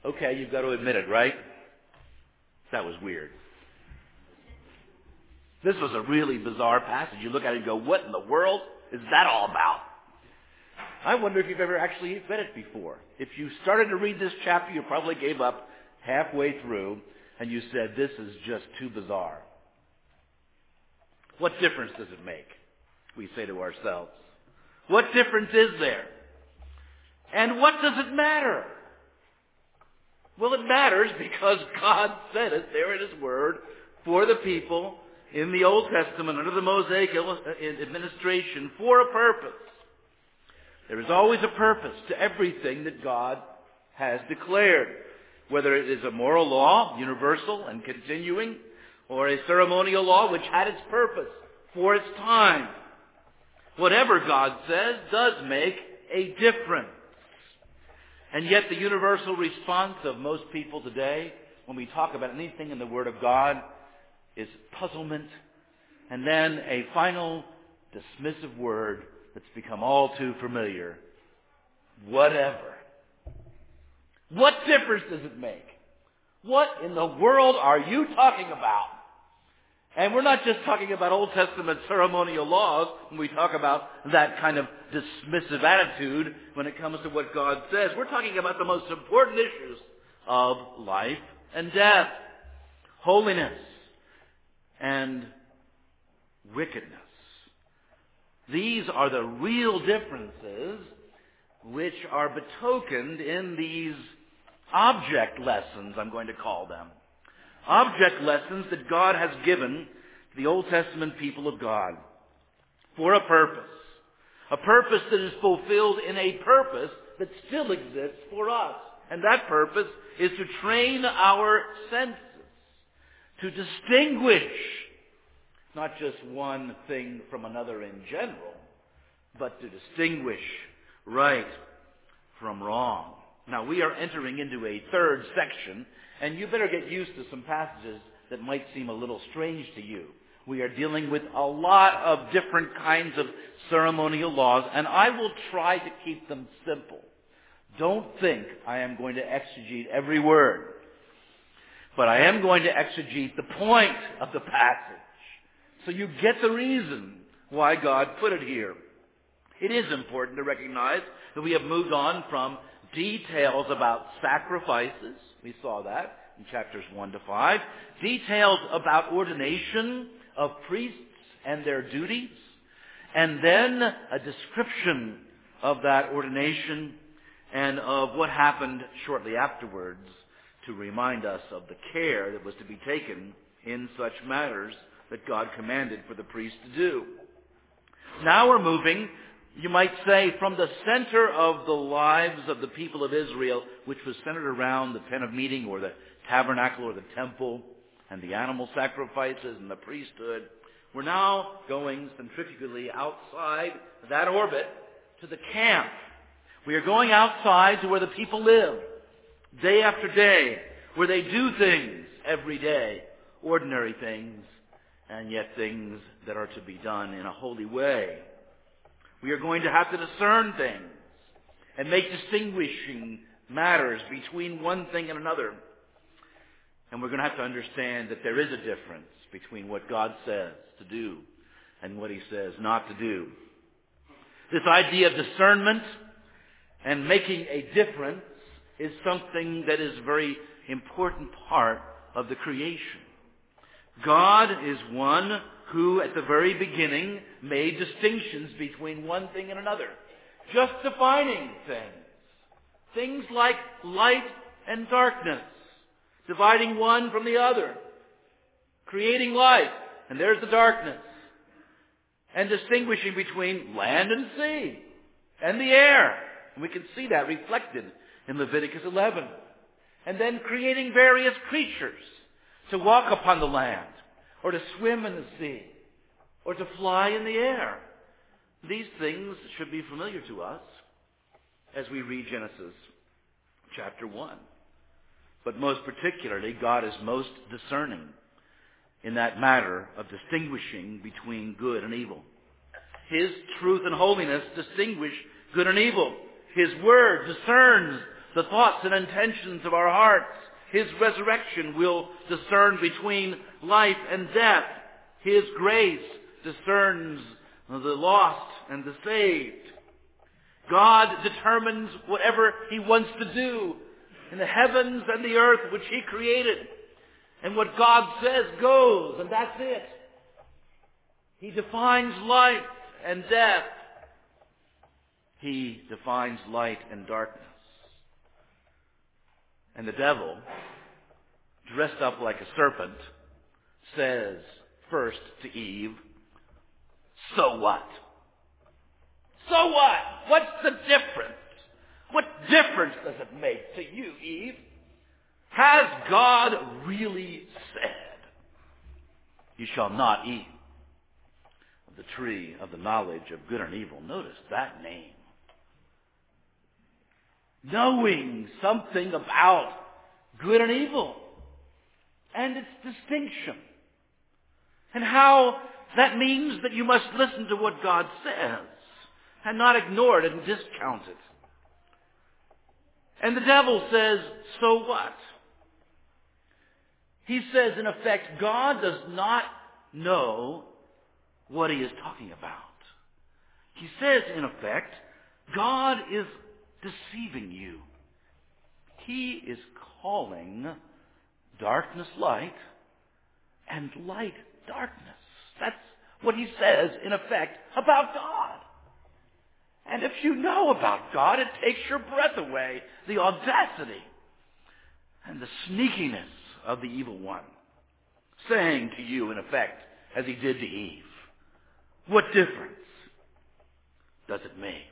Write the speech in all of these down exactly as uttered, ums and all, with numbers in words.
Okay, you've got to admit it, right? That was weird. This was a really bizarre passage. You look at it and go, what in the world is that all about? I wonder if you've ever actually read it before. If you started to read this chapter, you probably gave up halfway through and you said, this is just too bizarre. What difference does it make? We say to ourselves. What difference is there? And what does it matter? Well, it matters because God said it there in His Word for the people in the Old Testament under the Mosaic administration for a purpose. There is always a purpose to everything that God has declared, whether it is a moral law, universal and continuing, or a ceremonial law which had its purpose for its time. Whatever God says does make a difference. And yet the universal response of most people today, when we talk about anything in the Word of God, is puzzlement, and then a final dismissive word that's become all too familiar. Whatever. What difference does it make? What in the world are you talking about? And we're not just talking about Old Testament ceremonial laws when we talk about that kind of dismissive attitude when it comes to what God says. We're talking about the most important issues of life and death, holiness and wickedness. These are the real differences which are betokened in these object lessons, I'm going to call them. Object lessons that God has given to the Old Testament people of God for a purpose. A purpose that is fulfilled in a purpose that still exists for us. And that purpose is to train our senses to distinguish not just one thing from another in general, but to distinguish right from wrong. Now, we are entering into a third section, and you better get used to some passages that might seem a little strange to you. We are dealing with a lot of different kinds of ceremonial laws, and I will try to keep them simple. Don't think I am going to exegete every word, but I am going to exegete the point of the passage, so you get the reason why God put it here. It is important to recognize that we have moved on from details about sacrifices. We saw that in chapters one to five. Details about ordination of priests and their duties. And then a description of that ordination and of what happened shortly afterwards to remind us of the care that was to be taken in such matters that God commanded for the priest to do. Now we're moving, you might say, from the center of the lives of the people of Israel, which was centered around the tent of meeting or the tabernacle or the temple and the animal sacrifices and the priesthood. We're now going centrifugally outside that orbit to the camp. We are going outside to where the people live, day after day, where they do things every day, ordinary things, and yet things that are to be done in a holy way. We are going to have to discern things and make distinguishing matters between one thing and another. And we're going to have to understand that there is a difference between what God says to do and what He says not to do. This idea of discernment and making a difference is something that is a very important part of the creation. God is one who, at the very beginning, made distinctions between one thing and another. Just defining things. Things like light and darkness. Dividing one from the other. Creating light, and there's the darkness. And distinguishing between land and sea. And the air. And we can see that reflected in Leviticus eleven. And then creating various creatures to walk upon the land, or to swim in the sea, or to fly in the air. These things should be familiar to us as we read Genesis chapter one. But most particularly, God is most discerning in that matter of distinguishing between good and evil. His truth and holiness distinguish good and evil. His word discerns the thoughts and intentions of our hearts. His resurrection will discern between life and death. His grace discerns the lost and the saved. God determines whatever He wants to do in the heavens and the earth which He created. And what God says goes, and that's it. He defines life and death. He defines light and darkness. And the devil, dressed up like a serpent, says first to Eve, "So what? So what? What's the difference? What difference does it make to you, Eve? Has God really said, 'You shall not eat of the tree of the knowledge of good and evil'?" Notice that name. Knowing something about good and evil and its distinction, and how that means that you must listen to what God says and not ignore it and discount it. And the devil says, "So what?" He says, in effect, God does not know what He is talking about. He says, in effect, God is deceiving you. He is calling darkness light and light darkness. That's what he says, in effect, about God. And if you know about God, it takes your breath away, the audacity and the sneakiness of the evil one, saying to you, in effect, as he did to Eve, "What difference does it make?"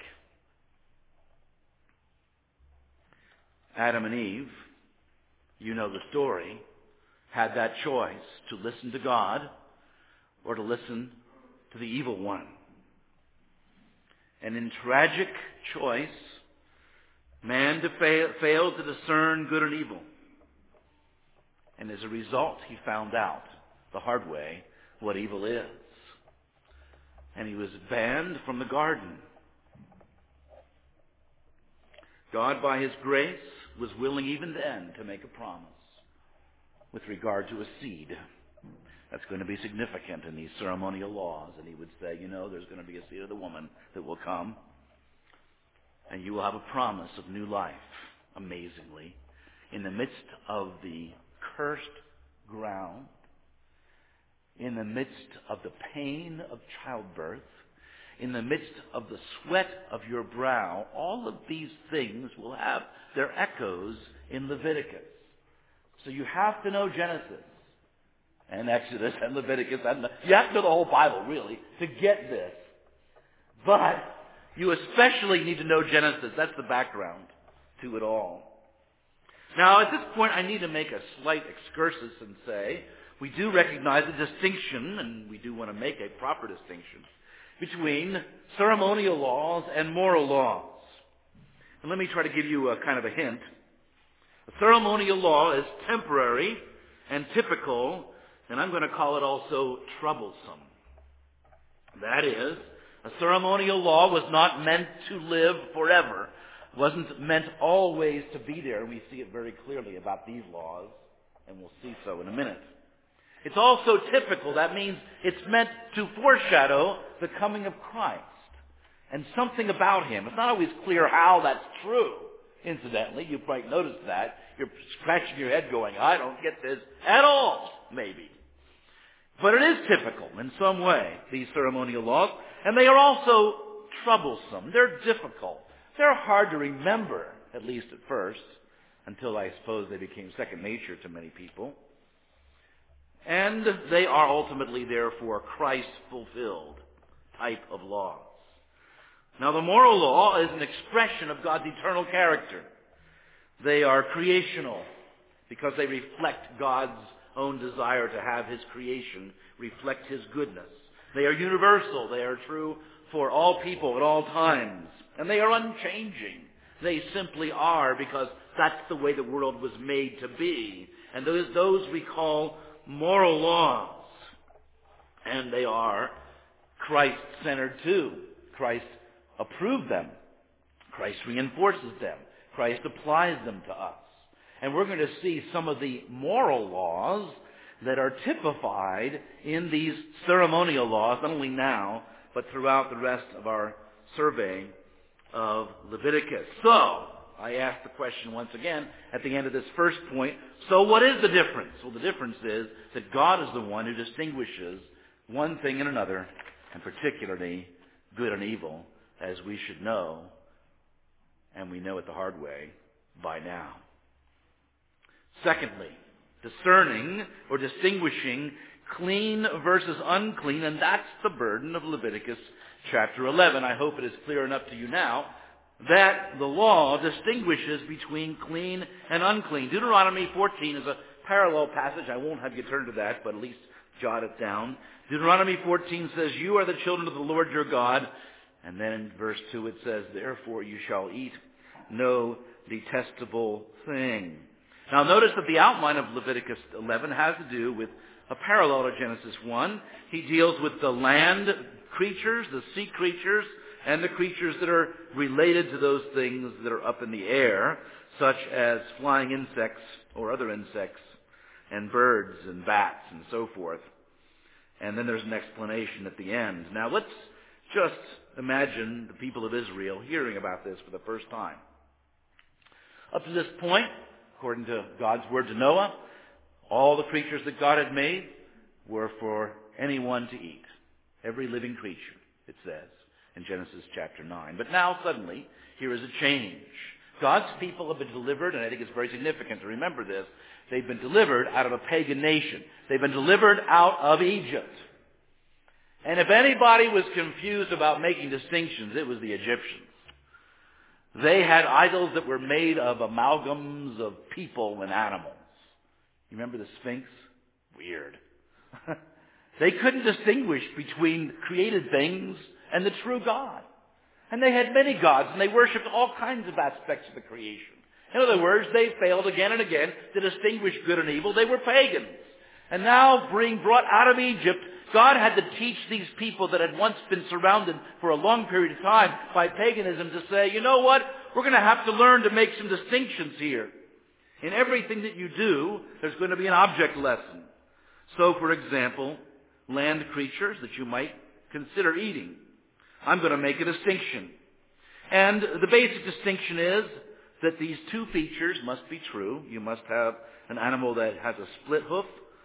Adam and Eve, you know the story, had that choice to listen to God or to listen to the evil one. And in tragic choice, man defa- failed to discern good and evil. And as a result, he found out the hard way what evil is. And he was banned from the garden. God, by His grace, was willing even then to make a promise with regard to a seed that's going to be significant in these ceremonial laws. And He would say, you know, there's going to be a seed of the woman that will come, and you will have a promise of new life, amazingly, in the midst of the cursed ground, in the midst of the pain of childbirth, in the midst of the sweat of your brow. All of these things will have their echoes in Leviticus. So you have to know Genesis and Exodus and Leviticus. And the, you have to know the whole Bible, really, to get this. But you especially need to know Genesis. That's the background to it all. Now, at this point, I need to make a slight excursus and say, we do recognize a distinction, and we do want to make a proper distinction, between ceremonial laws and moral laws. And let me try to give you a kind of a hint. A ceremonial law is temporary and typical, and I'm going to call it also troublesome. That is, a ceremonial law was not meant to live forever. It wasn't meant always to be there. We see it very clearly about these laws, and we'll see so in a minute. It's also typical. That means it's meant to foreshadow the coming of Christ and something about Him. It's not always clear how that's true. Incidentally, you might notice that. You're scratching your head going, I don't get this at all, maybe. But it is typical in some way, these ceremonial laws. And they are also troublesome. They're difficult. They're hard to remember, at least at first, until I suppose they became second nature to many people. And they are ultimately, therefore, Christ-fulfilled type of laws. Now, the moral law is an expression of God's eternal character. They are creational because they reflect God's own desire to have His creation reflect His goodness. They are universal. They are true for all people at all times. And they are unchanging. They simply are, because that's the way the world was made to be. And those, those we call moral laws. And they are Christ-centered too. Christ approved them. Christ reinforces them. Christ applies them to us. And we're going to see some of the moral laws that are typified in these ceremonial laws, not only now, but throughout the rest of our survey of Leviticus. So, I ask the question once again at the end of this first point, so what is the difference? Well, the difference is that God is the one who distinguishes one thing and another, and particularly good and evil, as we should know, and we know it the hard way by now. Secondly, discerning or distinguishing clean versus unclean, and that's the burden of Leviticus chapter eleven. I hope it is clear enough to you now that the law distinguishes between clean and unclean. Deuteronomy fourteen is a parallel passage. I won't have you turn to that, but at least jot it down. Deuteronomy fourteen says, "You are the children of the Lord your God." And then in verse two it says, "Therefore you shall eat no detestable thing." Now notice that the outline of Leviticus eleven has to do with a parallel to Genesis one. He deals with the land creatures, the sea creatures, and the creatures that are related to those things that are up in the air, such as flying insects or other insects, and birds and bats and so forth. And then there's an explanation at the end. Now let's just imagine the people of Israel hearing about this for the first time. Up to this point, according to God's word to Noah, all the creatures that God had made were for anyone to eat. Every living creature, it says in Genesis chapter nine. But now suddenly, here is a change. God's people have been delivered, and I think it's very significant to remember this. They've been delivered out of a pagan nation. They've been delivered out of Egypt. And if anybody was confused about making distinctions, it was the Egyptians. They had idols that were made of amalgams of people and animals. You remember the Sphinx? Weird. They couldn't distinguish between created things and the true God. And they had many gods, and they worshipped all kinds of aspects of the creation. In other words, they failed again and again to distinguish good and evil. They were pagans. And now, being brought out of Egypt, God had to teach these people that had once been surrounded for a long period of time by paganism to say, you know what? We're going to have to learn to make some distinctions here. In everything that you do, there's going to be an object lesson. So, for example, land creatures that you might consider eating. I'm going to make a distinction. And the basic distinction is that these two features must be true. You must have an animal that has a split hoof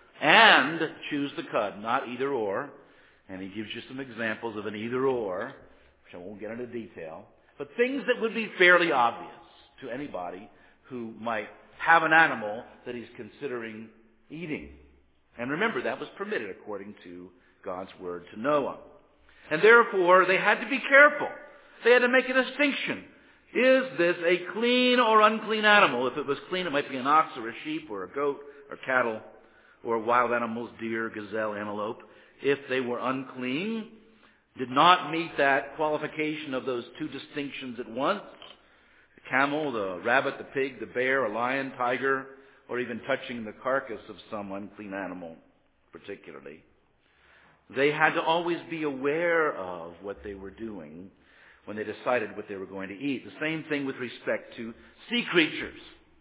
and choose the cud, not either or. And he gives you some examples of an either or, which I won't get into detail. But things that would be fairly obvious to anybody who might have an animal that he's considering eating. And remember, that was permitted according to God's word to Noah. And therefore, they had to be careful. They had to make a distinction. Is this a clean or unclean animal? If it was clean, it might be an ox or a sheep or a goat or cattle or wild animals, deer, gazelle, antelope. If they were unclean, did not meet that qualification of those two distinctions at once, the camel, the rabbit, the pig, the bear, a lion, tiger, or even touching the carcass of some unclean animal particularly, they had to always be aware of what they were doing when they decided what they were going to eat. The same thing with respect to sea creatures.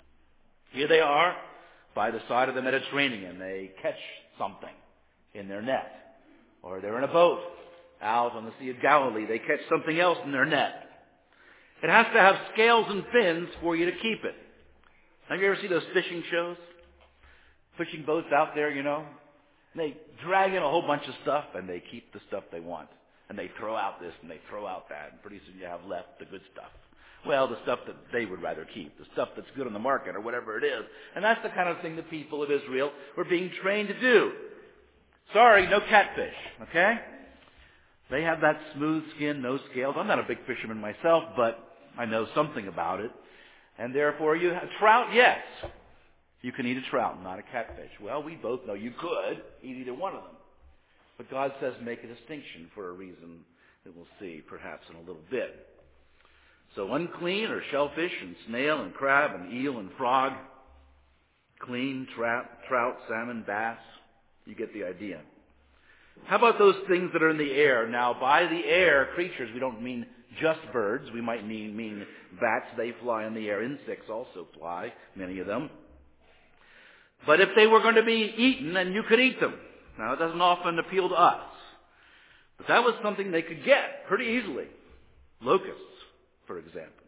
Here they are by the side of the Mediterranean. They catch something in their net. Or they're in a boat out on the Sea of Galilee. They catch something else in their net. It has to have scales and fins for you to keep it. Have you ever seen those fishing shows? Fishing boats out there, you know? And they drag in a whole bunch of stuff and they keep the stuff they want. And they throw out this and they throw out that. And pretty soon you have left the good stuff. Well, the stuff that they would rather keep. The stuff that's good on the market or whatever it is. And that's the kind of thing the people of Israel were being trained to do. Sorry, no catfish. Okay? They have that smooth skin, no scales. I'm not a big fisherman myself, but I know something about it. And therefore, you have trout, yes. You can eat a trout, not a catfish. Well, we both know you could eat either one of them. But God says make a distinction for a reason that we'll see perhaps in a little bit. So unclean are shellfish and snail and crab and eel and frog. Clean, trout, trout, salmon, bass. You get the idea. How about those things that are in the air? Now, by the air creatures, we don't mean just birds. We might mean, mean bats. They fly in the air. Insects also fly, many of them. But if they were going to be eaten, then you could eat them. Now, it doesn't often appeal to us. But that was something they could get pretty easily. Locusts, for example.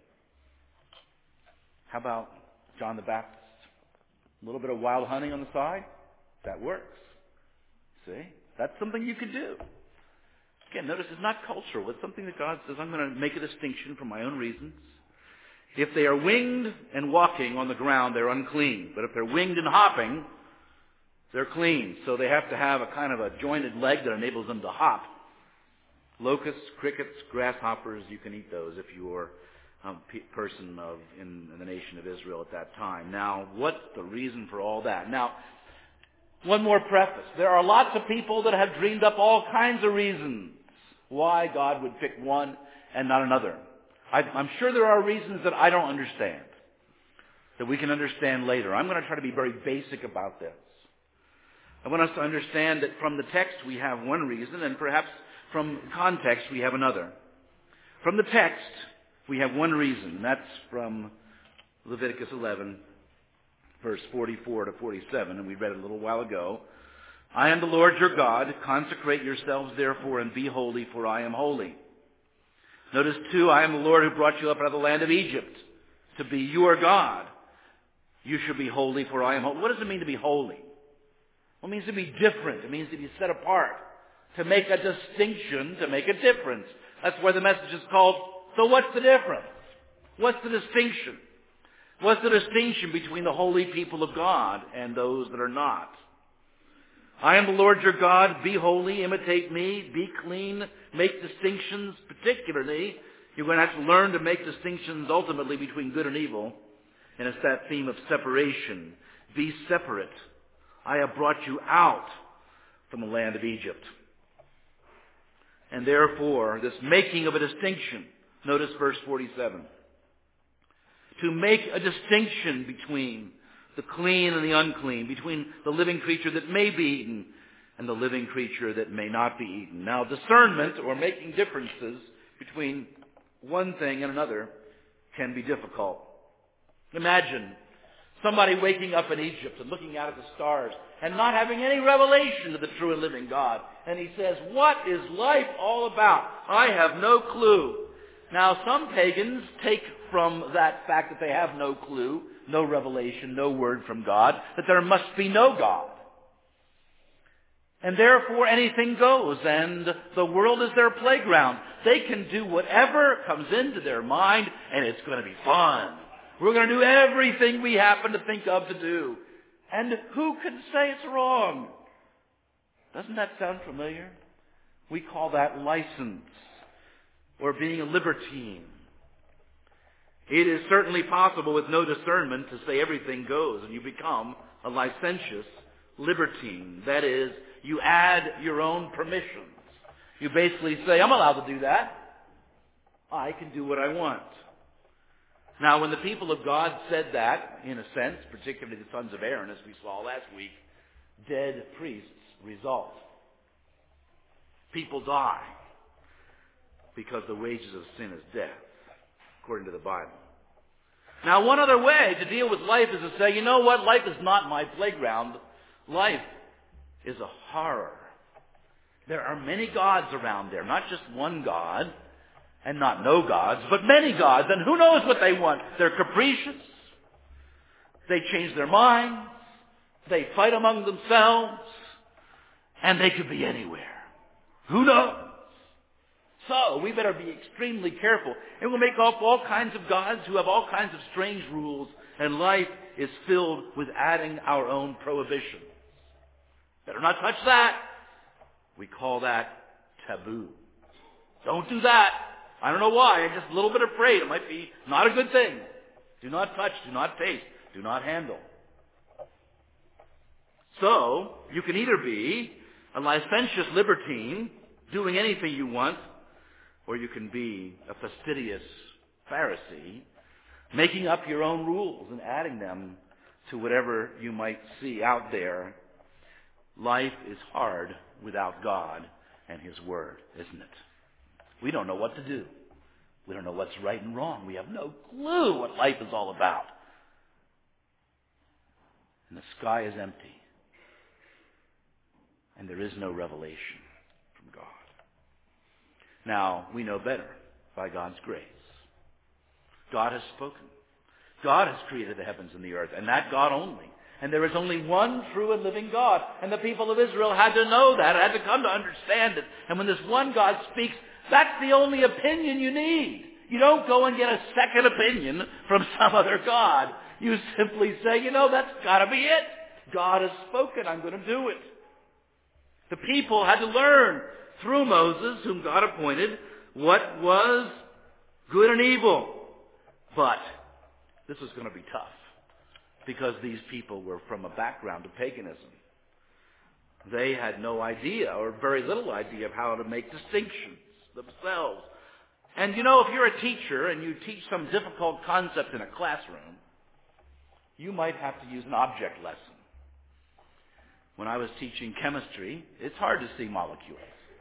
How about John the Baptist? A little bit of wild honey on the side? That works. See? That's something you could do. Again, notice it's not cultural. It's something that God says, I'm going to make a distinction for my own reasons. If they are winged and walking on the ground, they're unclean. But if they're winged and hopping, they're clean. So they have to have a kind of a jointed leg that enables them to hop. Locusts, crickets, grasshoppers, you can eat those if you are a person of in the nation of Israel at that time. Now, what's the reason for all that? Now, one more preface. There are lots of people that have dreamed up all kinds of reasons why God would pick one and not another. I, I'm sure there are reasons that I don't understand, that we can understand later. I'm going to try to be very basic about this. I want us to understand that from the text we have one reason, and perhaps from context we have another. From the text we have one reason, and that's from Leviticus eleven, verse forty-four to forty-seven, and we read it a little while ago. I am the Lord your God. Consecrate yourselves therefore and be holy, for I am holy. Notice too, I am the Lord who brought you up out of the land of Egypt to be your God. You should be holy, for I am holy. What does it mean to be holy? Well, it means to be different. It means to be set apart, to make a distinction, to make a difference. That's why the message is called, so what's the difference? What's the distinction? What's the distinction between the holy people of God and those that are not? I am the Lord your God. Be holy. Imitate me. Be clean. Make distinctions. Particularly, you're going to have to learn to make distinctions ultimately between good and evil. And it's that theme of separation. Be separate. I have brought you out from the land of Egypt. And therefore, this making of a distinction. Notice verse forty-seven. To make a distinction between the clean and the unclean, between the living creature that may be eaten and the living creature that may not be eaten. Now, discernment, or making differences between one thing and another, can be difficult. Imagine somebody waking up in Egypt and looking out at the stars and not having any revelation of the true and living God. And he says, what is life all about? I have no clue. Now, some pagans take from that fact that they have no clue, no revelation, no word from God, that there must be no God. And therefore anything goes, and the world is their playground. They can do whatever comes into their mind, and it's going to be fun. We're going to do everything we happen to think of to do. And who can say it's wrong? Doesn't that sound familiar? We call that license, or being a libertine. It is certainly possible with no discernment to say everything goes, and you become a licentious libertine. That is, you add your own permissions. You basically say, I'm allowed to do that. I can do what I want. Now, when the people of God said that, in a sense, particularly the sons of Aaron, as we saw last week, dead priests result. People die because the wages of sin is death, according to the Bible. Now, one other way to deal with life is to say, you know what? Life is not my playground. Life is a horror. There are many gods around there, not just one God, and not no gods, but many gods, and who knows what they want. They're capricious. They change their minds. They fight among themselves. And they could be anywhere. Who knows? So, we better be extremely careful. And we'll make up all kinds of gods who have all kinds of strange rules, and life is filled with adding our own prohibitions. Better not touch that. We call that taboo. Don't do that. I don't know why. I'm just a little bit afraid. It might be not a good thing. Do not touch. Do not taste. Do not handle. So, you can either be a licentious libertine, doing anything you want, or you can be a fastidious Pharisee, making up your own rules and adding them to whatever you might see out there. Life is hard without God and His Word, isn't it? We don't know what to do. We don't know what's right and wrong. We have no clue what life is all about. And the sky is empty. And there is no revelation from God. Now, we know better by God's grace. God has spoken. God has created the heavens and the earth, and that God only. And there is only one true and living God. And the people of Israel had to know that, had to come to understand it. And when this one God speaks, that's the only opinion you need. You don't go and get a second opinion from some other God. You simply say, you know, that's got to be it. God has spoken. I'm going to do it. The people had to learn through Moses, whom God appointed, what was good and evil. But this was going to be tough because these people were from a background of paganism. They had no idea or very little idea of how to make distinctions themselves. And you know, if you're a teacher and you teach some difficult concept in a classroom, you might have to use an object lesson. When I was teaching chemistry, it's hard to see molecules.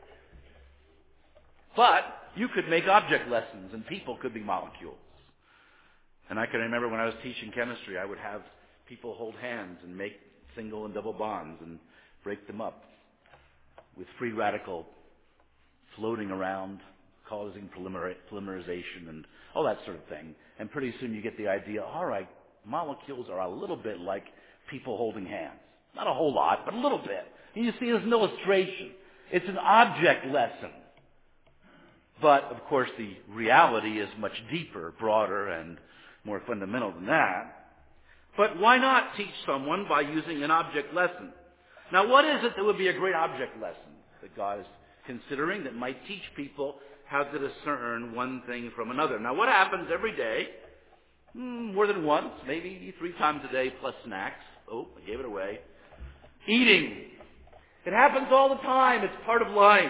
But you could make object lessons and people could be molecules. And I can remember when I was teaching chemistry, I would have people hold hands and make single and double bonds and break them up with free radical floating around, causing polymer- polymerization and all that sort of thing. And pretty soon you get the idea, all right, molecules are a little bit like people holding hands. Not a whole lot, but a little bit. And you see, it's an illustration. It's an object lesson. But, of course, the reality is much deeper, broader, and more fundamental than that. But why not teach someone by using an object lesson? Now, what is it that would be a great object lesson that God is considering that might teach people how to discern one thing from another? Now, what happens every day, hmm, more than once, maybe three times a day plus snacks? Oh, I gave it away. Eating. It happens all the time. It's part of life.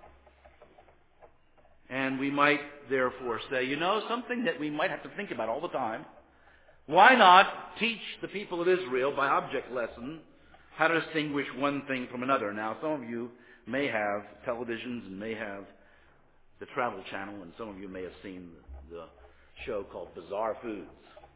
And we might therefore say, you know, something that we might have to think about all the time. Why not teach the people of Israel by object lesson how to distinguish one thing from another? Now, some of you may have televisions and may have the Travel Channel, and some of you may have seen the show called Bizarre Foods.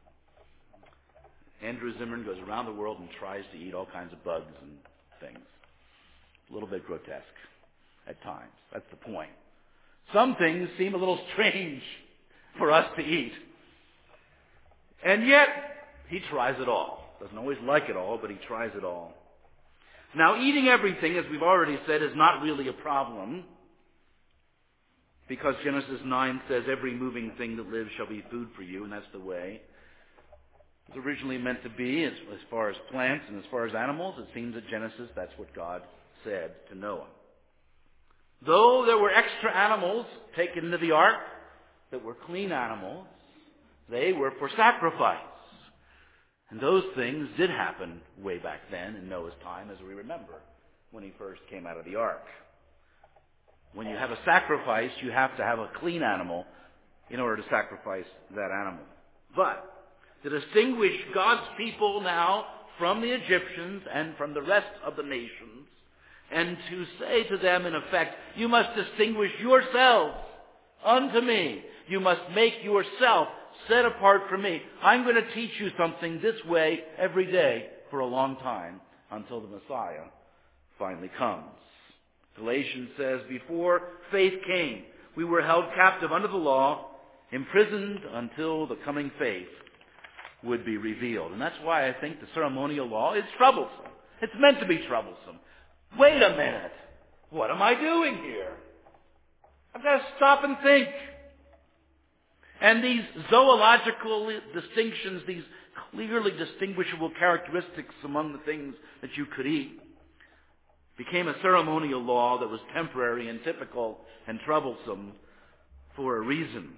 Andrew Zimmern goes around the world and tries to eat all kinds of bugs and things. A little bit grotesque at times. That's the point. Some things seem a little strange for us to eat. And yet, he tries it all. Doesn't always like it all, but he tries it all. Now, eating everything, as we've already said, is not really a problem, because Genesis nine says, every moving thing that lives shall be food for you, and that's the way it was originally meant to be. As, as far as plants and as far as animals, it seems that Genesis, that's what God said to Noah. Though there were extra animals taken into the ark that were clean animals, they were for sacrifice. And those things did happen way back then in Noah's time, as we remember, when he first came out of the ark. When you have a sacrifice, you have to have a clean animal in order to sacrifice that animal. But to distinguish God's people now from the Egyptians and from the rest of the nations, and to say to them, in effect, you must distinguish yourselves unto me. You must make yourself set apart from me. I'm going to teach you something this way every day for a long time until the Messiah finally comes. Galatians says, before faith came, we were held captive under the law, imprisoned until the coming faith would be revealed. And that's why I think the ceremonial law is troublesome. It's meant to be troublesome. Wait a minute. What am I doing here? I've got to stop and think. And these zoological distinctions, these clearly distinguishable characteristics among the things that you could eat, became a ceremonial law that was temporary and typical and troublesome for a reason.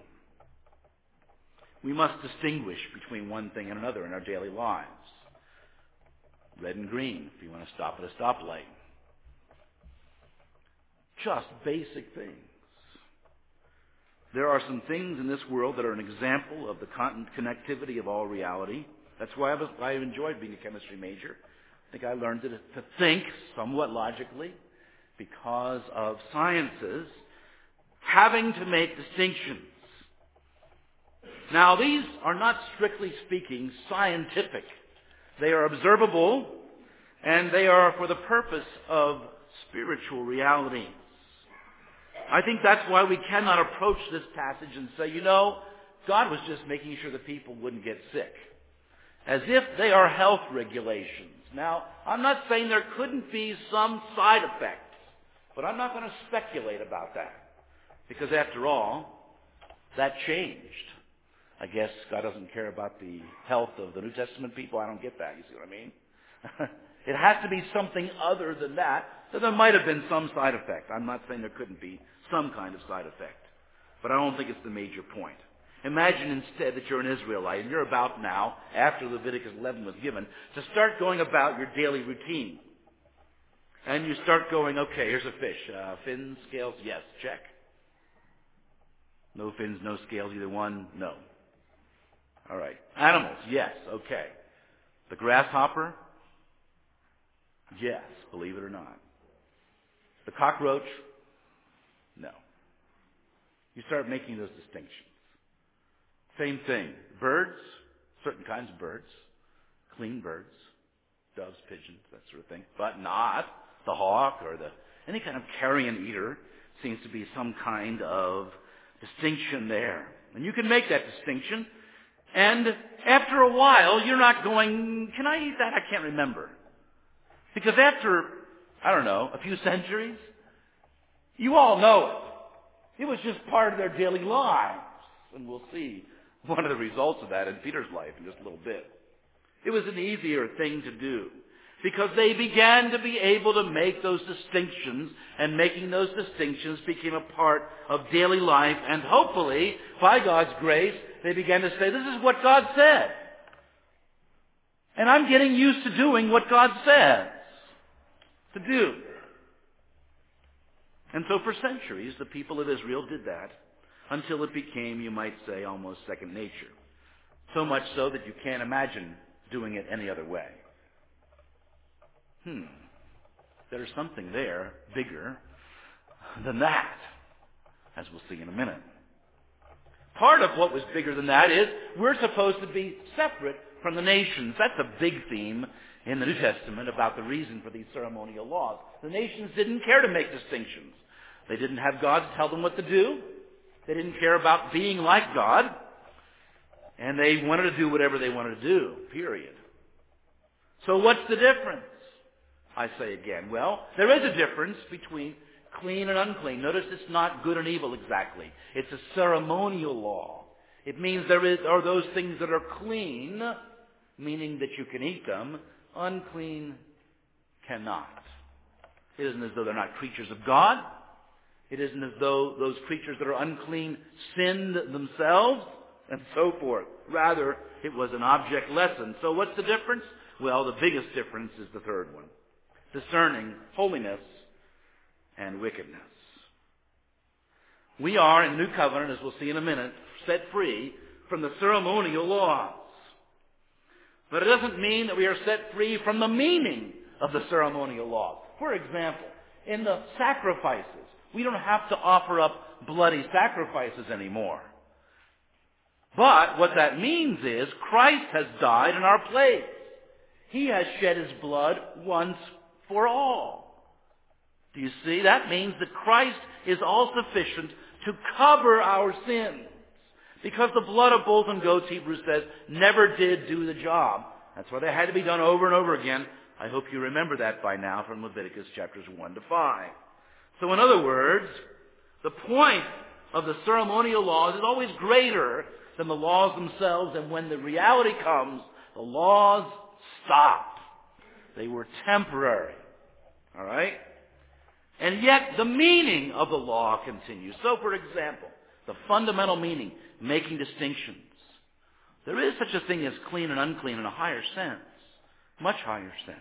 We must distinguish between one thing and another in our daily lives. Red and green, if you want to stop at a stoplight. Just basic things. There are some things in this world that are an example of the con- connectivity of all reality. That's why I've, I've enjoyed being a chemistry major. I think I learned to, to think somewhat logically because of sciences having to make distinctions. Now, these are not strictly speaking scientific. They are observable, and they are for the purpose of spiritual realities. I think that's why we cannot approach this passage and say, you know, God was just making sure the people wouldn't get sick, as if they are health regulations. Now, I'm not saying there couldn't be some side effects, but I'm not going to speculate about that, because after all, that changed. I guess God doesn't care about the health of the New Testament people. I don't get that. You see what I mean? It has to be something other than that. So there might have been some side effect. I'm not saying there couldn't be some kind of side effect. But I don't think it's the major point. Imagine instead that you're an Israelite and you're about now, after Leviticus eleven was given, to start going about your daily routine. And you start going, okay, here's a fish. Uh, fins, scales, yes, check. No fins, no scales, either one, no. All right. Animals, yes, okay. The grasshopper, yes, believe it or not. The cockroach, no. You start making those distinctions. Same thing. Birds, certain kinds of birds, clean birds, doves, pigeons, that sort of thing, but not the hawk or the any kind of carrion eater. Seems to be some kind of distinction there. And you can make that distinction. And after a while, you're not going, can I eat that? I can't remember. Because after, I don't know, a few centuries, you all know it. It was just part of their daily lives. And we'll see one of the results of that in Peter's life in just a little bit. It was an easier thing to do, because they began to be able to make those distinctions, and making those distinctions became a part of daily life, and hopefully, by God's grace, they began to say, this is what God said. And I'm getting used to doing what God says to do. And so for centuries, the people of Israel did that until it became, you might say, almost second nature. So much so that you can't imagine doing it any other way. Hmm. There's something there bigger than that, as we'll see in a minute. Part of what was bigger than that is we're supposed to be separate from the nations. That's a big theme in the New Testament about the reason for these ceremonial laws. The nations didn't care to make distinctions. They didn't have God to tell them what to do. They didn't care about being like God. And they wanted to do whatever they wanted to do, period. So what's the difference? I say again, well, there is a difference between clean and unclean. Notice it's not good and evil exactly. It's a ceremonial law. It means there is, are those things that are clean, meaning that you can eat them. Unclean cannot. It isn't as though they're not creatures of God. It isn't as though those creatures that are unclean sinned themselves, and so forth. Rather, it was an object lesson. So what's the difference? Well, the biggest difference is the third one. Discerning holiness and wickedness. We are, in the New Covenant, as we'll see in a minute, set free from the ceremonial laws. But it doesn't mean that we are set free from the meaning of the ceremonial laws. For example, in the sacrifices, we don't have to offer up bloody sacrifices anymore. But what that means is Christ has died in our place. He has shed his blood once for all. Do you see? That means that Christ is all sufficient to cover our sins. Because the blood of bulls and goats, Hebrews says, never did do the job. That's why they had to be done over and over again. I hope you remember that by now from Leviticus chapters one to five. So in other words, the point of the ceremonial laws is always greater than the laws themselves. And when the reality comes, the laws stop. They were temporary. All right? And yet the meaning of the law continues. So, for example, the fundamental meaning, making distinctions. There is such a thing as clean and unclean in a higher sense, much higher sense.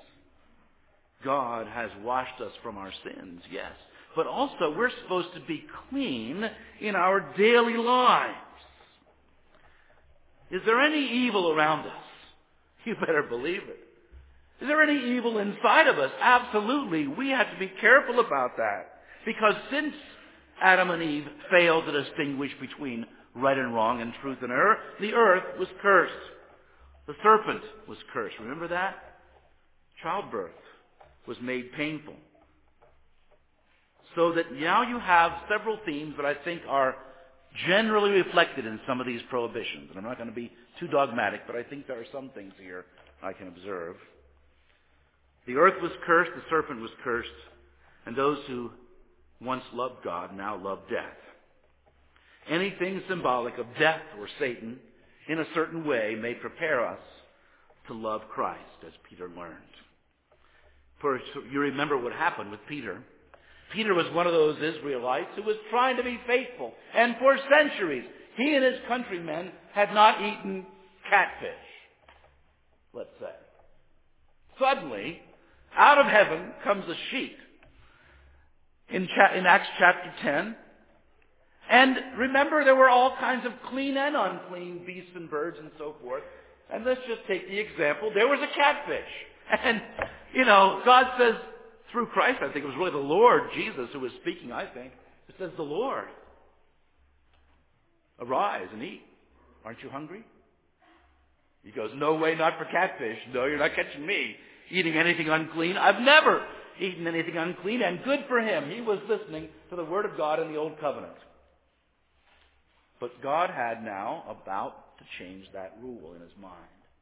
God has washed us from our sins, yes. But also we're supposed to be clean in our daily lives. Is there any evil around us? You better believe it. Is there any evil inside of us? Absolutely. We have to be careful about that. Because since Adam and Eve failed to distinguish between right and wrong and truth and error, the earth was cursed. The serpent was cursed. Remember that? Childbirth was made painful. So that now you have several themes that I think are generally reflected in some of these prohibitions. And I'm not going to be too dogmatic, but I think there are some things here I can observe. The earth was cursed, the serpent was cursed, and those who once loved God now love death. Anything symbolic of death or Satan in a certain way may prepare us to love Christ, as Peter learned. For you remember what happened with Peter. Peter was one of those Israelites who was trying to be faithful. And for centuries, he and his countrymen had not eaten catfish, let's say. Suddenly, out of heaven comes a sheet in, cha- in Acts chapter ten. And remember, there were all kinds of clean and unclean beasts and birds and so forth. And let's just take the example. There was a catfish. And, you know, God says, through Christ, I think it was really the Lord, Jesus, who was speaking, I think. It says, the Lord, arise and eat. Aren't you hungry? He goes, no way, not for catfish. No, you're not catching me eating anything unclean. I've never eaten anything unclean, and good for him. He was listening to the Word of God in the Old Covenant. But God had now about to change that rule in his mind.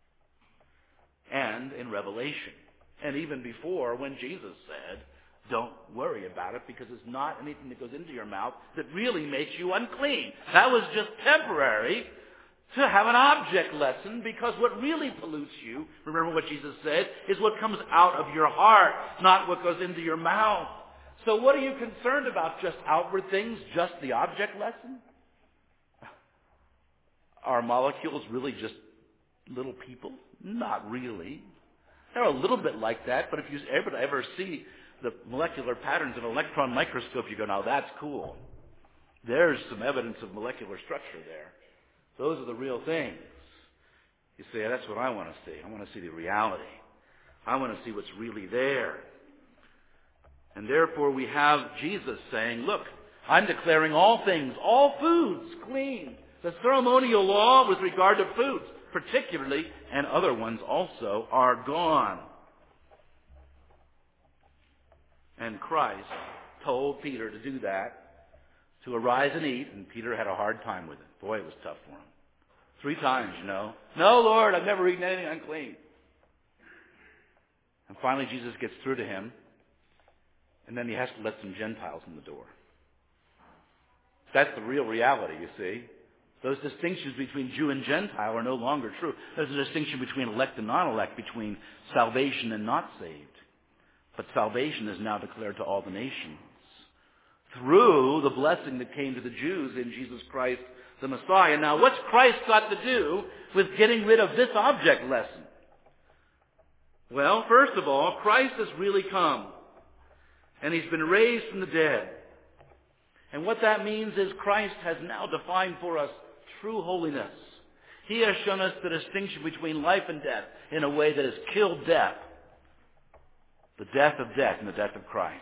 And in Revelation. And even before, when Jesus said, don't worry about it, because it's not anything that goes into your mouth that really makes you unclean. That was just temporary to have an object lesson, because what really pollutes you, remember what Jesus said, is what comes out of your heart, not what goes into your mouth. So what are you concerned about? Just outward things? Just the object lesson? Are molecules really just little people? Not really. They're a little bit like that, but if you ever, ever see the molecular patterns in an electron microscope, you go, now that's cool. There's some evidence of molecular structure there. Those are the real things. You say, that's what I want to see. I want to see the reality. I want to see what's really there. And therefore we have Jesus saying, look, I'm declaring all things, all foods, clean. The ceremonial law with regard to foods, particularly, and other ones also, are gone. And Christ told Peter to do that, to arise and eat, and Peter had a hard time with it. Boy, it was tough for him. Three times, you know. No, Lord, I've never eaten anything unclean. And finally Jesus gets through to him, and then he has to let some Gentiles in the door. That's the real reality, you see. Those distinctions between Jew and Gentile are no longer true. There's a distinction between elect and non-elect, between salvation and not saved. But salvation is now declared to all the nations through the blessing that came to the Jews in Jesus Christ, the Messiah. Now, what's Christ got to do with getting rid of this object lesson? Well, first of all, Christ has really come. And he's been raised from the dead. And what that means is Christ has now defined for us true holiness. He has shown us the distinction between life and death in a way that has killed death. The death of death and the death of Christ.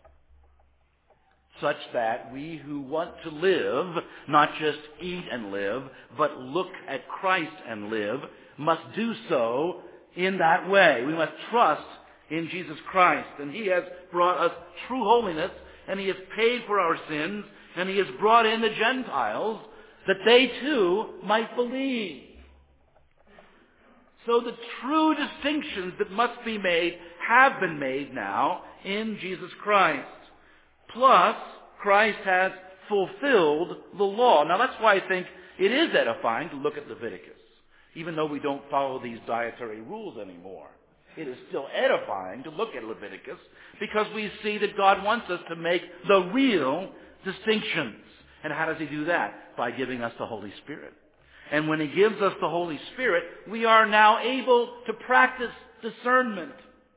Such that we who want to live, not just eat and live, but look at Christ and live, must do so in that way. We must trust in Jesus Christ. And he has brought us true holiness, and he has paid for our sins, and he has brought in the Gentiles that they too might believe. So the true distinctions that must be made have been made now in Jesus Christ. Plus, Christ has fulfilled the law. Now that's why I think it is edifying to look at Leviticus. Even though we don't follow these dietary rules anymore. It is still edifying to look at Leviticus because we see that God wants us to make the real distinctions. And how does he do that? By giving us the Holy Spirit. And when he gives us the Holy Spirit, we are now able to practice discernment.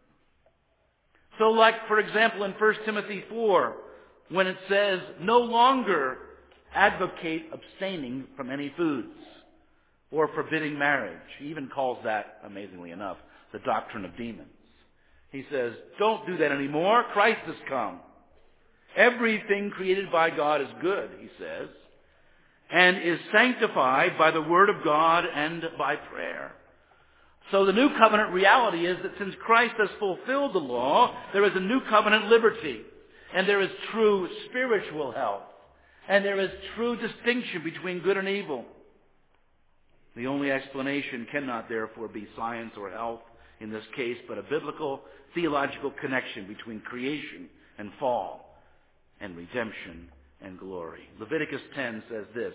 So like, for example, in First Timothy four, when it says, no longer advocate abstaining from any foods or forbidding marriage. He even calls that, amazingly enough, the doctrine of demons. He says, don't do that anymore. Christ has come. Everything created by God is good, he says, and is sanctified by the word of God and by prayer. So the new covenant reality is that since Christ has fulfilled the law, there is a new covenant liberty, and there is true spiritual health, and there is true distinction between good and evil. The only explanation cannot therefore be science or health in this case, but a biblical theological connection between creation and fall, and redemption and glory. Leviticus ten says this,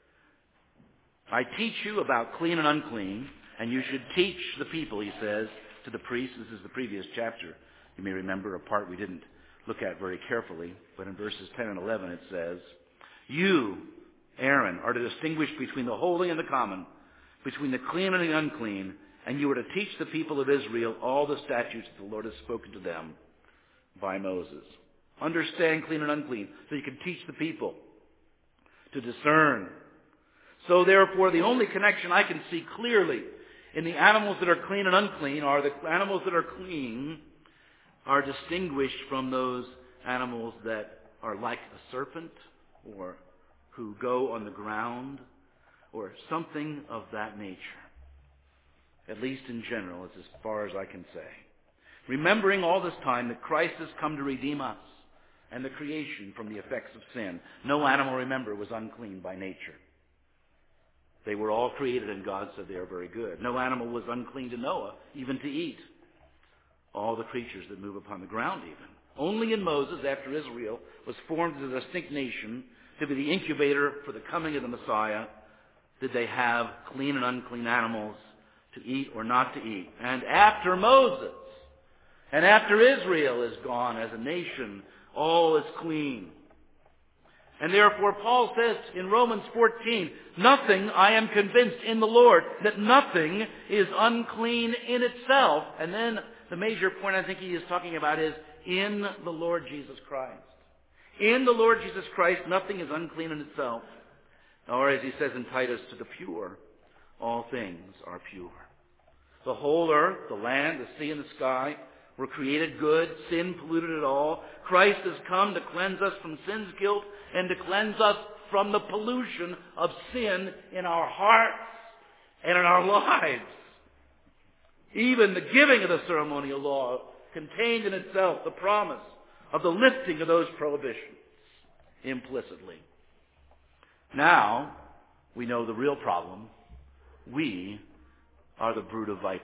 I teach you about clean and unclean, and you should teach the people, he says, to the priests. This is the previous chapter. You may remember a part we didn't look at very carefully, but in verses ten and eleven it says, you, Aaron, are to distinguish between the holy and the common, between the clean and the unclean, and you are to teach the people of Israel all the statutes that the Lord has spoken to them by Moses. Understand clean and unclean, so you can teach the people to discern. So therefore, the only connection I can see clearly in the animals that are clean and unclean are the animals that are clean are distinguished from those animals that are like a serpent or who go on the ground or something of that nature. At least in general, it's as far as I can say. Remembering all this time that Christ has come to redeem us and the creation from the effects of sin. No animal, remember, was unclean by nature. They were all created and God said they are very good. No animal was unclean to Noah, even to eat. All the creatures that move upon the ground even. Only in Moses, after Israel was formed as a distinct nation to be the incubator for the coming of the Messiah, did they have clean and unclean animals to eat or not to eat. And after Moses, and after Israel is gone as a nation, all is clean. And therefore Paul says in Romans fourteen, nothing, I am convinced in the Lord, that nothing is unclean in itself. And then the major point I think he is talking about is in the Lord Jesus Christ. In the Lord Jesus Christ, nothing is unclean in itself. Or as he says in Titus, to the pure, all things are pure. The whole earth, the land, the sea, and the sky were created good. Sin polluted it all. Christ has come to cleanse us from sin's guilt and to cleanse us from the pollution of sin in our hearts and in our lives. Even the giving of the ceremonial law contained in itself the promise of the lifting of those prohibitions implicitly. Now, we know the real problem. We are the brood of vipers.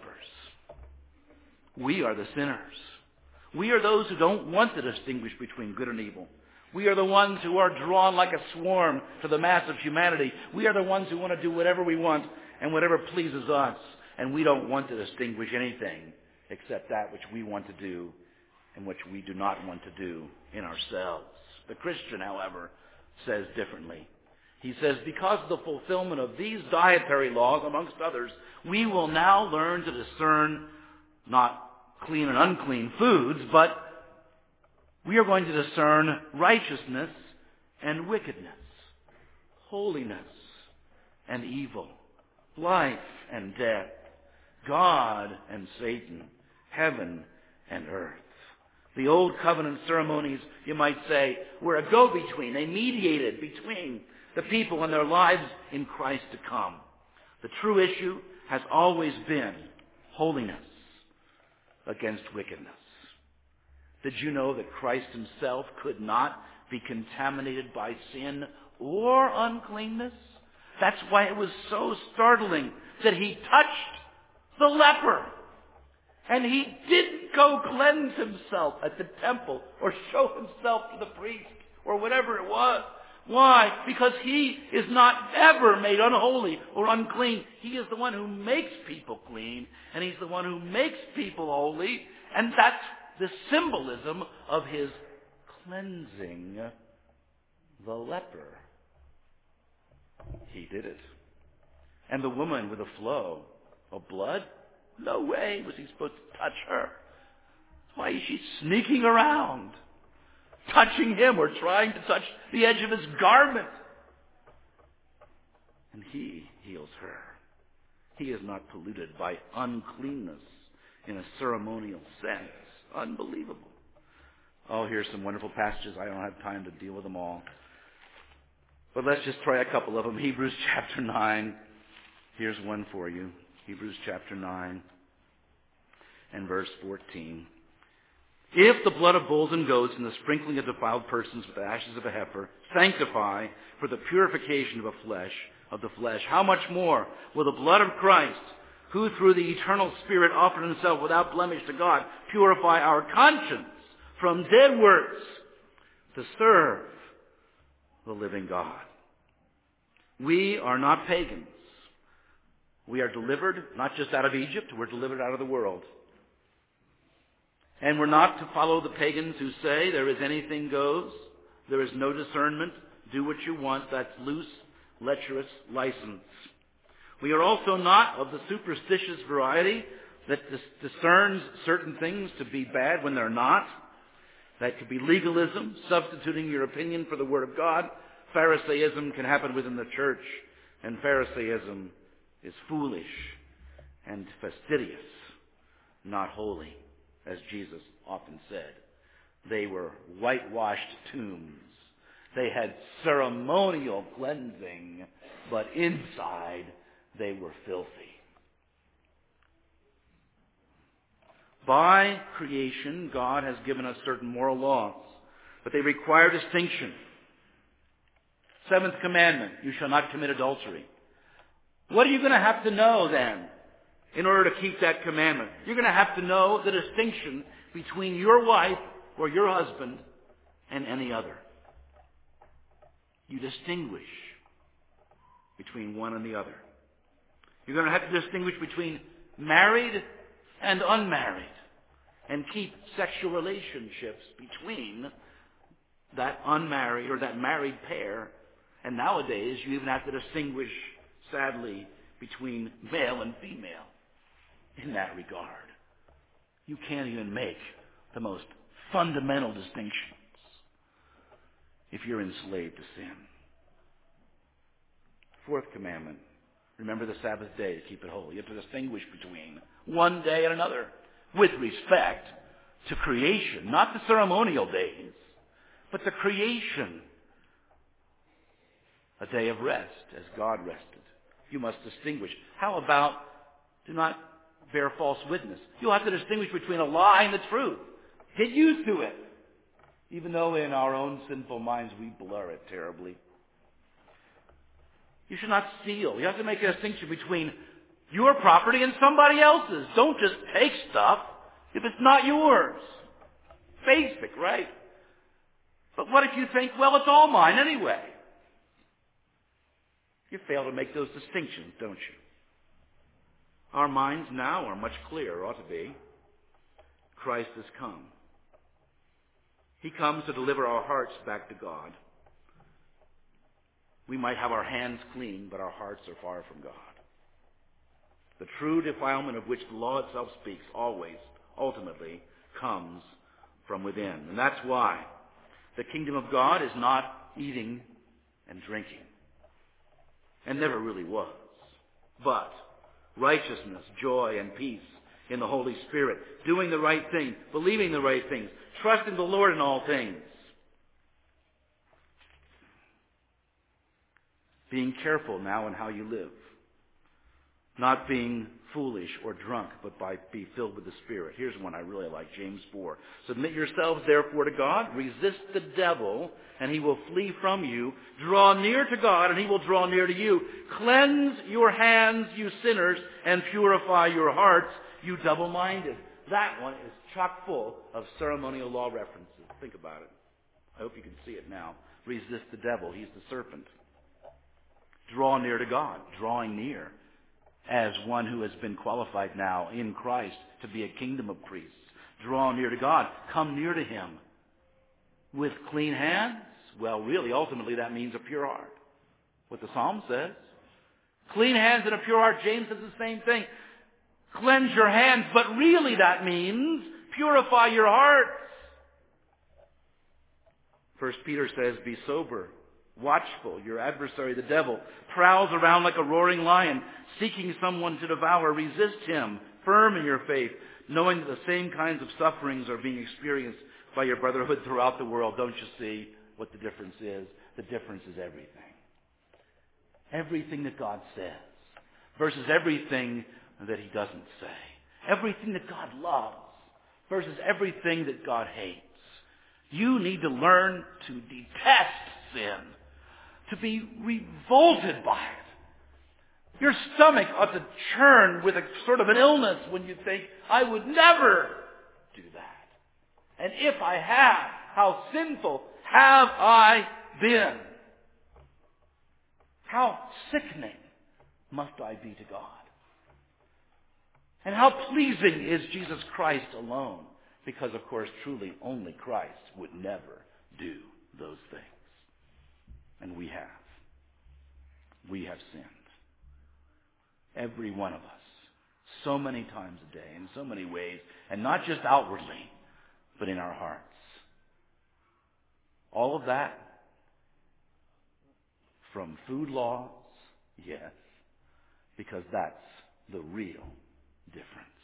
We are the sinners. We are those who don't want to distinguish between good and evil. We are the ones who are drawn like a swarm to the mass of humanity. We are the ones who want to do whatever we want and whatever pleases us. And we don't want to distinguish anything except that which we want to do and which we do not want to do in ourselves. The Christian, however, says differently. He says, because of the fulfillment of these dietary laws, amongst others, we will now learn to discern not clean and unclean foods, but we are going to discern righteousness and wickedness, holiness and evil, life and death, God and Satan, heaven and earth. The old covenant ceremonies, you might say, were a go-between. They mediated between the people and their lives in Christ to come. The true issue has always been holiness against wickedness. Did you know that Christ himself could not be contaminated by sin or uncleanness? That's why it was so startling that he touched the leper. And he didn't go cleanse himself at the temple or show himself to the priest or whatever it was. Why? Because he is not ever made unholy or unclean. He is the one who makes people clean, and he's the one who makes people holy, and that's the symbolism of his cleansing the leper. He did it. And the woman with a flow of blood, no way was he supposed to touch her. Why is she sneaking around, touching him or trying to touch the edge of his garment? And he heals her. He is not polluted by uncleanness in a ceremonial sense. Unbelievable. Oh, here's some wonderful passages. I don't have time to deal with them all. But let's just try a couple of them. Hebrews chapter nine. Here's one for you. Hebrews chapter nine and verse fourteen. If the blood of bulls and goats and the sprinkling of defiled persons with the ashes of a heifer sanctify for the purification of a flesh, of the flesh, how much more will the blood of Christ, who through the eternal Spirit offered himself without blemish to God, purify our conscience from dead works to serve the living God. We are not pagans. We are delivered not just out of Egypt, we're delivered out of the world. And we're not to follow the pagans who say there is anything goes, there is no discernment, do what you want. That's loose, lecherous license. We are also not of the superstitious variety that dis- discerns certain things to be bad when they're not. That could be legalism, substituting your opinion for the Word of God. Pharisaism can happen within the church, and Pharisaism is foolish and fastidious, not holy, as Jesus often said. They were whitewashed tombs. They had ceremonial cleansing, but inside they were filthy. By creation, God has given us certain moral laws, but they require distinction. Seventh commandment, you shall not commit adultery. What are you going to have to know then in order to keep that commandment? You're going to have to know the distinction between your wife or your husband and any other. You distinguish between one and the other. You're going to have to distinguish between married and unmarried and keep sexual relationships between that unmarried or that married pair. And nowadays, you even have to distinguish, sadly, between male and female in that regard. You can't even make the most fundamental distinctions if you're enslaved to sin. Fourth commandment, remember the Sabbath day to keep it holy. You have to distinguish between one day and another with respect to creation, not the ceremonial days, but the creation. A day of rest, as God rested. You must distinguish. How about do not bear false witness? You'll have to distinguish between a lie and the truth. Get used to it. Even though in our own sinful minds we blur it terribly. You should not steal. You have to make a distinction between your property and somebody else's. Don't just take stuff if it's not yours. Basic, right? But what if you think, well, it's all mine anyway? You fail to make those distinctions, don't you? Our minds now are much clearer, ought to be. Christ has come. He comes to deliver our hearts back to God. We might have our hands clean, but our hearts are far from God. The true defilement of which the law itself speaks always, ultimately, comes from within. And that's why the kingdom of God is not eating and drinking. And never really was. But righteousness, joy, and peace in the Holy Spirit, doing the right thing, believing the right things, trusting the Lord in all things. Being careful now in how you live. Not being foolish or drunk, but by be filled with the Spirit. Here's one I really like, James four. Submit yourselves therefore to God, resist the devil, and he will flee from you. Draw near to God, and he will draw near to you. Cleanse your hands, you sinners, and purify your hearts, you double-minded. That one is chock full of ceremonial law references. Think about it. I hope you can see it now. Resist the devil. He's the serpent. Draw near to God, drawing near as one who has been qualified now in Christ to be a kingdom of priests. Draw near to God. Come near to him. With clean hands? Well, really, ultimately, that means a pure heart. What the Psalm says. Clean hands and a pure heart. James says the same thing. Cleanse your hands, but really that means purify your hearts. First Peter says, be sober, watchful. Your adversary, the devil, prowls around like a roaring lion, seeking someone to devour. Resist him, firm in your faith, knowing that the same kinds of sufferings are being experienced by your brotherhood throughout the world. Don't you see what the difference is? The difference is everything. Everything that God says versus everything that he doesn't say. Everything that God loves versus everything that God hates. You need to learn to detest sin, to be revolted by it. Your stomach ought to churn with a sort of an illness when you think, I would never do that. And if I have, how sinful have I been? How sickening must I be to God? And how pleasing is Jesus Christ alone? Because, of course, truly only Christ would never do those things. And we have. We have sinned. Every one of us. So many times a day, in so many ways. And not just outwardly, but in our hearts. All of that from food laws, yes, because that's the real difference.